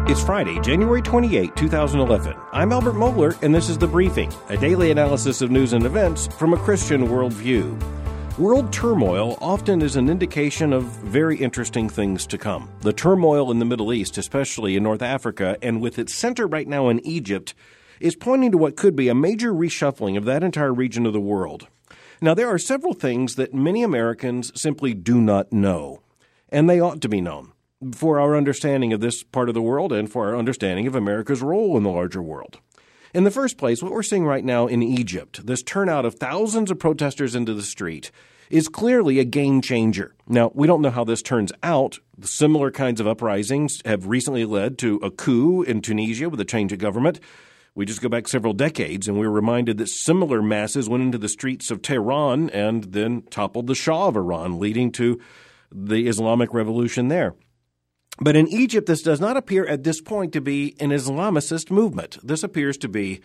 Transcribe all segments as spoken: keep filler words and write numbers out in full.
It's Friday, January twenty-eighth, twenty eleven. I'm Albert Mohler, and this is The Briefing, a daily analysis of news and events from a Christian worldview. World turmoil often is an indication of very interesting things to come. The turmoil in the Middle East, especially in North Africa, and with its center right now in Egypt, is pointing to what could be a major reshuffling of that entire region of the world. Now, there are several things that many Americans simply do not know, and they ought to be known for our understanding of this part of the world and for our understanding of America's role in the larger world. In the first place, what we're seeing right now in Egypt, this turnout of thousands of protesters into the street, is clearly a game changer. Now, we don't know how this turns out. Similar kinds of uprisings have recently led to a coup in Tunisia with a change of government. We just go back several decades, and we were reminded that similar masses went into the streets of Tehran and then toppled the Shah of Iran, leading to the Islamic Revolution there. But in Egypt, this does not appear at this point to be an Islamicist movement. This appears to be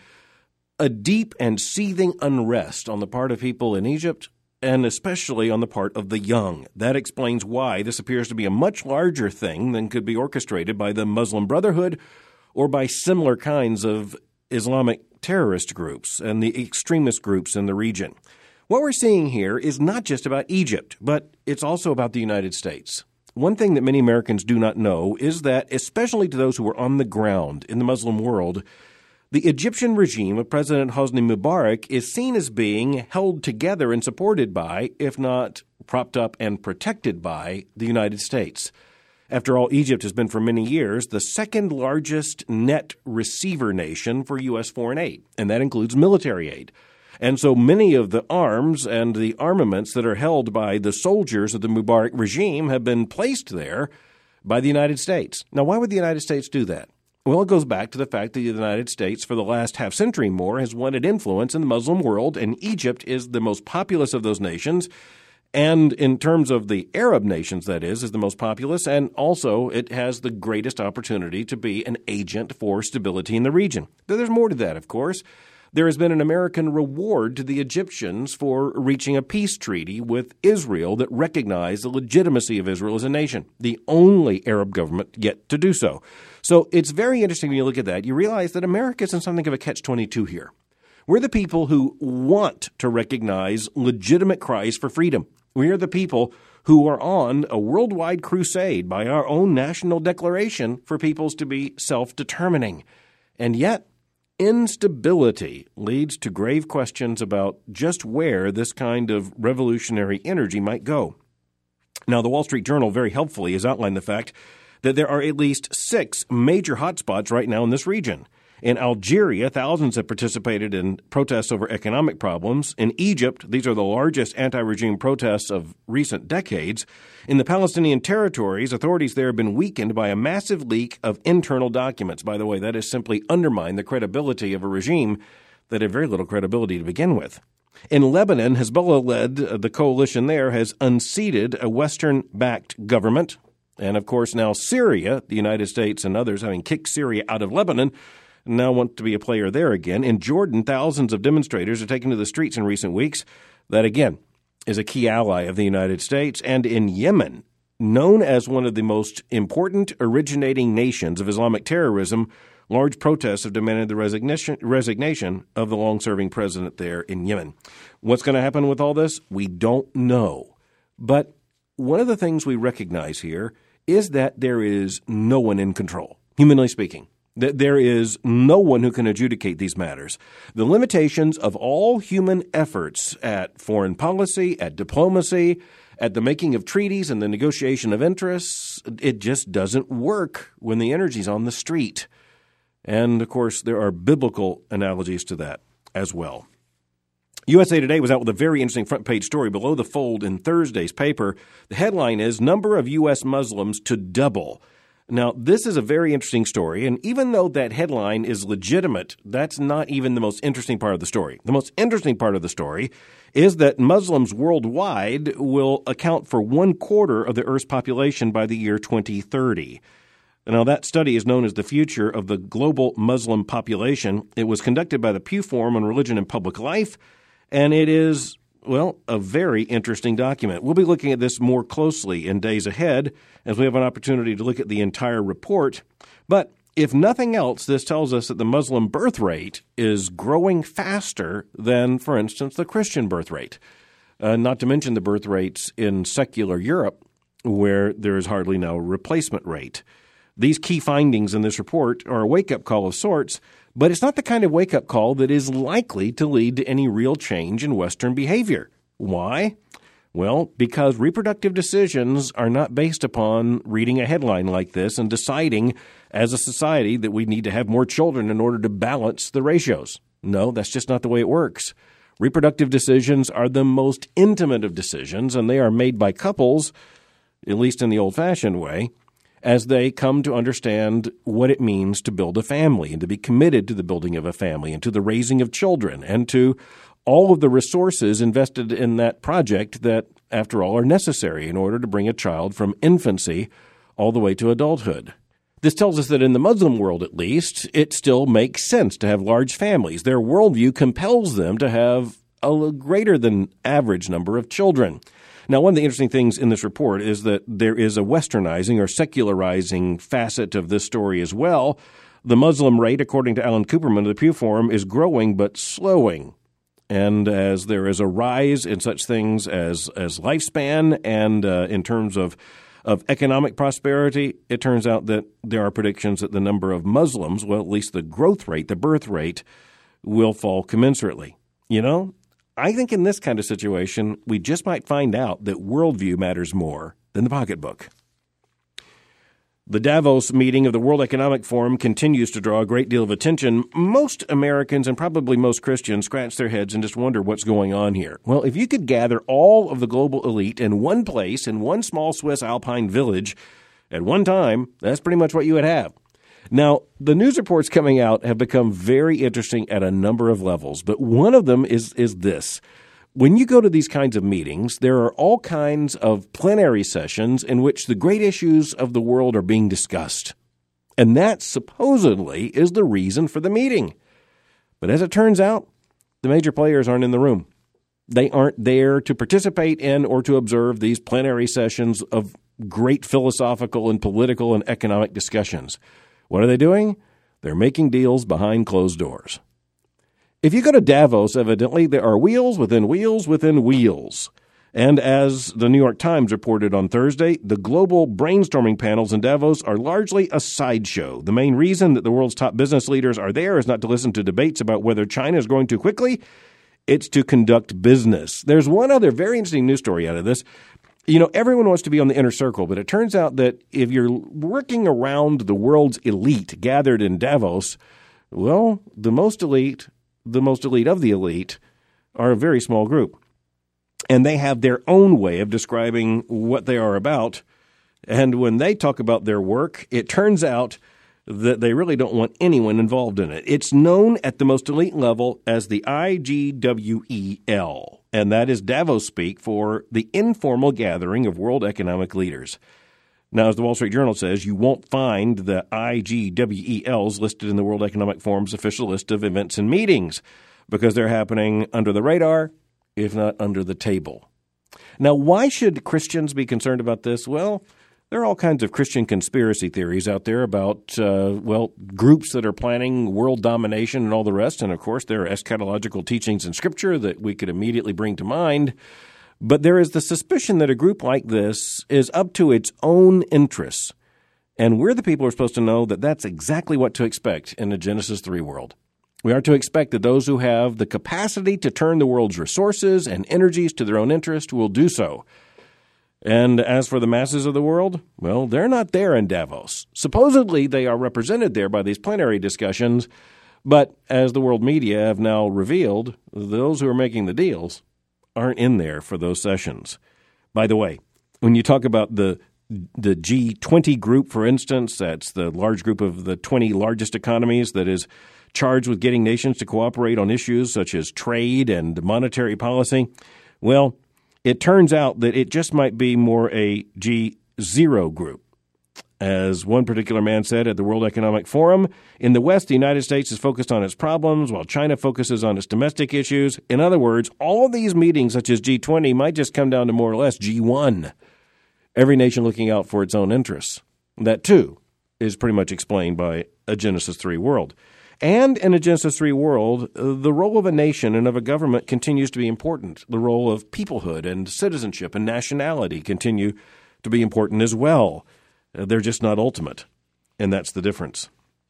a deep and seething unrest on the part of people in Egypt, and especially on the part of the young. That explains why this appears to be a much larger thing than could be orchestrated by the Muslim Brotherhood or by similar kinds of Islamic terrorist groups and the extremist groups in the region. What we're seeing here is not just about Egypt, but it's also about the United States. One thing that many Americans do not know is that, especially to those who are on the ground in the Muslim world, the Egyptian regime of President Hosni Mubarak is seen as being held together and supported by, if not propped up and protected by, the United States. After all, Egypt has been for many years the second largest net receiver nation for U S foreign aid, and that includes military aid. And so many of the arms and the armaments that are held by the soldiers of the Mubarak regime have been placed there by the United States. Now, why would the United States do that? Well, it goes back to the fact that the United States, for the last half century more, has wanted influence in the Muslim world, and Egypt is the most populous of those nations. And in terms of the Arab nations, that is, is the most populous, and also it has the greatest opportunity to be an agent for stability in the region. But there's more to that, of course. There has been an American reward to the Egyptians for reaching a peace treaty with Israel that recognized the legitimacy of Israel as a nation, the only Arab government yet to do so. So it's very interesting when you look at that. You realize that America is in something of a catch twenty-two here. We're the people who want to recognize legitimate cries for freedom. We are the people who are on a worldwide crusade by our own national declaration for peoples to be self-determining. And yet, instability leads to grave questions about just where this kind of revolutionary energy might go. Now, the Wall Street Journal very helpfully has outlined the fact that there are at least six major hotspots right now in this region. In Algeria, thousands have participated in protests over economic problems. In Egypt, these are the largest anti-regime protests of recent decades. In the Palestinian territories, authorities there have been weakened by a massive leak of internal documents. By the way, that has simply undermined the credibility of a regime that had very little credibility to begin with. In Lebanon, Hezbollah-led the coalition there has unseated a Western-backed government. And, of course, now Syria, the United States and others having kicked Syria out of Lebanon, now want to be a player there again. In Jordan, thousands of demonstrators are taken to the streets in recent weeks. That, again, is a key ally of the United States. And in Yemen, known as one of the most important originating nations of Islamic terrorism, large protests have demanded the resignation, resignation of the long-serving president there in Yemen. What's going to happen with all this? We don't know. But one of the things we recognize here is that there is no one in control, humanly speaking. That there is no one who can adjudicate these matters. The limitations of all human efforts at foreign policy, at diplomacy, at the making of treaties and the negotiation of interests, it just doesn't work when the energy's on the street. And, of course, there are biblical analogies to that as well. U S A Today was out with a very interesting front-page story below the fold in Thursday's paper. The headline is, Number of U S Muslims to Double. Now, this is a very interesting story, and even though that headline is legitimate, that's not even the most interesting part of the story. The most interesting part of the story is that Muslims worldwide will account for one quarter of the Earth's population by the year twenty thirty. Now, that study is known as the Future of the Global Muslim Population. It was conducted by the Pew Forum on Religion and Public Life, and it is Well, a very interesting document. We'll be looking at this more closely in days ahead as we have an opportunity to look at the entire report. But If nothing else, this tells us that the Muslim birth rate is growing faster than, for instance, the Christian birth rate. Uh, not to mention the birth rates in secular Europe, where there is hardly no replacement rate. These key findings in this report are a wake-up call of sorts, but it's not the kind of wake-up call that is likely to lead to any real change in Western behavior. Why? Well, because reproductive decisions are not based upon reading a headline like this and deciding as a society that we need to have more children in order to balance the ratios. No, that's just not the way it works. Reproductive decisions are the most intimate of decisions, and they are made by couples, at least in the old-fashioned way, as they come to understand what it means to build a family and to be committed to the building of a family and to the raising of children and to all of the resources invested in that project that, after all, are necessary in order to bring a child from infancy all the way to adulthood. This tells us that in the Muslim world, at least, it still makes sense to have large families. Their worldview compels them to have a greater than average number of children. Now, one of the interesting things in this report is that there is a westernizing or secularizing facet of this story as well. The Muslim rate, according to Alan Cooperman of the Pew Forum, is growing but slowing. And as there is a rise in such things as, as lifespan and uh, in terms of, of economic prosperity, it turns out that there are predictions that the number of Muslims, well, at least the growth rate, the birth rate, will fall commensurately. You know, I think in this kind of situation, we just might find out that worldview matters more than the pocketbook. The Davos meeting of the World Economic Forum continues to draw a great deal of attention. Most Americans and probably most Christians scratch their heads and just wonder what's going on here. Well, if you could gather all of the global elite in one place, in one small Swiss alpine village at one time, that's pretty much what you would have. Now, the news reports coming out have become very interesting at a number of levels, but one of them is, is this. When you go to these kinds of meetings, there are all kinds of plenary sessions in which the great issues of the world are being discussed. And that supposedly is the reason for the meeting. But as it turns out, the major players aren't in the room. They aren't there to participate in or to observe these plenary sessions of great philosophical and political and economic discussions. What are they doing? They're making deals behind closed doors. If you go to Davos, evidently, there are wheels within wheels within wheels. And as the New York Times reported on Thursday, the global brainstorming panels in Davos are largely a sideshow. The main reason that the world's top business leaders are there is not to listen to debates about whether China is growing too quickly. It's to conduct business. There's one other very interesting news story out of this. You know, everyone wants to be on the inner circle, but it turns out that if you're working around the world's elite gathered in Davos, well, the most elite... the most elite of the elite are a very small group. And they have their own way of describing what they are about. And when they talk about their work, it turns out that they really don't want anyone involved in it. It's known at the most elite level as the I G W E L, and that is Davos speak for the informal gathering of world economic leaders. Now, as the Wall Street Journal says, you won't find the I G W E Ls listed in the World Economic Forum's official list of events and meetings because they're happening under the radar, if not under the table. Now, why should Christians be concerned about this? Well, there are all kinds of Christian conspiracy theories out there about, uh, well, groups that are planning world domination and all the rest. And, of course, there are eschatological teachings in Scripture that we could immediately bring to mind. But there is the suspicion that a group like this is up to its own interests. And we're the people who are supposed to know that that's exactly what to expect in the Genesis three world. We are to expect that those who have the capacity to turn the world's resources and energies to their own interest will do so. And as for the masses of the world, well, they're not there in Davos. Supposedly, they are represented there by these plenary discussions, but as the world media have now revealed, those who are making the deals aren't in there for those sessions. By the way, when you talk about the the G twenty group, for instance, that's the large group of the twenty largest economies that is charged with getting nations to cooperate on issues such as trade and monetary policy, well, it turns out that it just might be more a G zero group. As one particular man said at the World Economic Forum, in the West, the United States is focused on its problems while China focuses on its domestic issues. In other words, all of these meetings, such as G twenty, might just come down to more or less G one. Every nation looking out for its own interests. That, too, is pretty much explained by a Genesis three world. And in a Genesis three world, the role of a nation and of a government continues to be important. The role of peoplehood and citizenship and nationality continue to be important as well. They're just not ultimate, and that's the difference.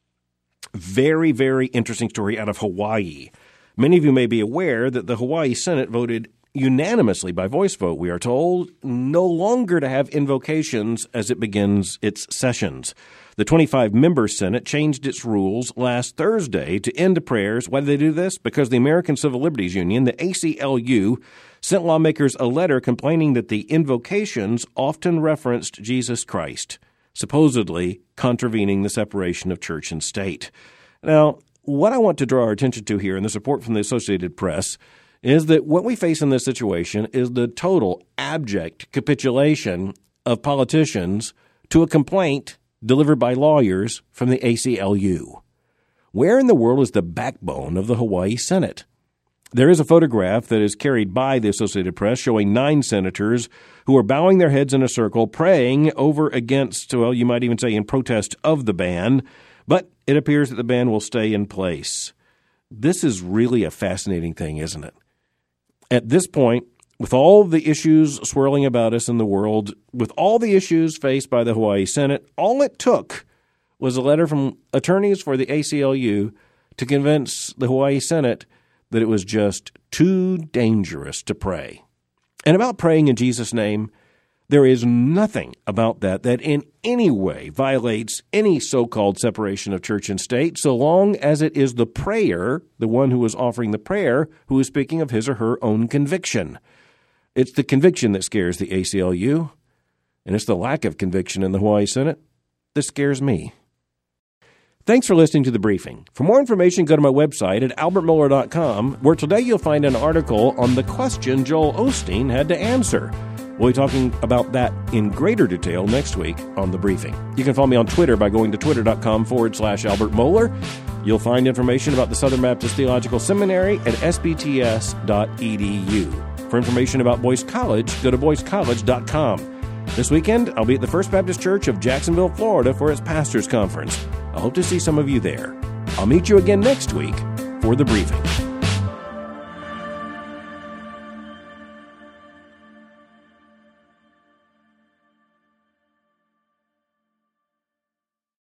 Very, very interesting story out of Hawaii. Many of you may be aware that the Hawaii Senate voted unanimously by voice vote, we are told, no longer to have invocations as it begins its sessions. The twenty-five member Senate changed its rules last Thursday to end prayers. Why did they do this? Because the American Civil Liberties Union, the A C L U, sent lawmakers a letter complaining that the invocations often referenced Jesus Christ, supposedly contravening the separation of church and state. Now, what I want to draw our attention to here, and the support from the Associated Press, is that what we face in this situation is the total abject capitulation of politicians to a complaint delivered by lawyers from the A C L U. Where in the world is the backbone of the Hawaii Senate? There is a photograph that is carried by the Associated Press showing nine senators who are bowing their heads in a circle, praying over against, well, you might even say in protest of the ban, but it appears that the ban will stay in place. This is really a fascinating thing, isn't it? At this point, with all the issues swirling about us in the world, with all the issues faced by the Hawaii Senate, all it took was a letter from attorneys for the A C L U to convince the Hawaii Senate that it was just too dangerous to pray. And about praying in Jesus' name, there is nothing about that that in any way violates any so-called separation of church and state, so long as it is the prayer, the one who is offering the prayer, who is speaking of his or her own conviction. It's the conviction that scares the A C L U, and it's the lack of conviction in the Hawaii Senate that scares me. Thanks for listening to The Briefing. For more information, go to my website at albert mohler dot com, where today you'll find an article on the question Joel Osteen had to answer. We'll be talking about that in greater detail next week on The Briefing. You can follow me on Twitter by going to twitter.com forward slash Albert Mohler. You'll find information about the Southern Baptist Theological Seminary at s b t s dot e d u. For information about Boyce College, go to boyce college dot com. This weekend, I'll be at the First Baptist Church of Jacksonville, Florida for its Pastors Conference. I hope to see some of you there. I'll meet you again next week for The Briefing.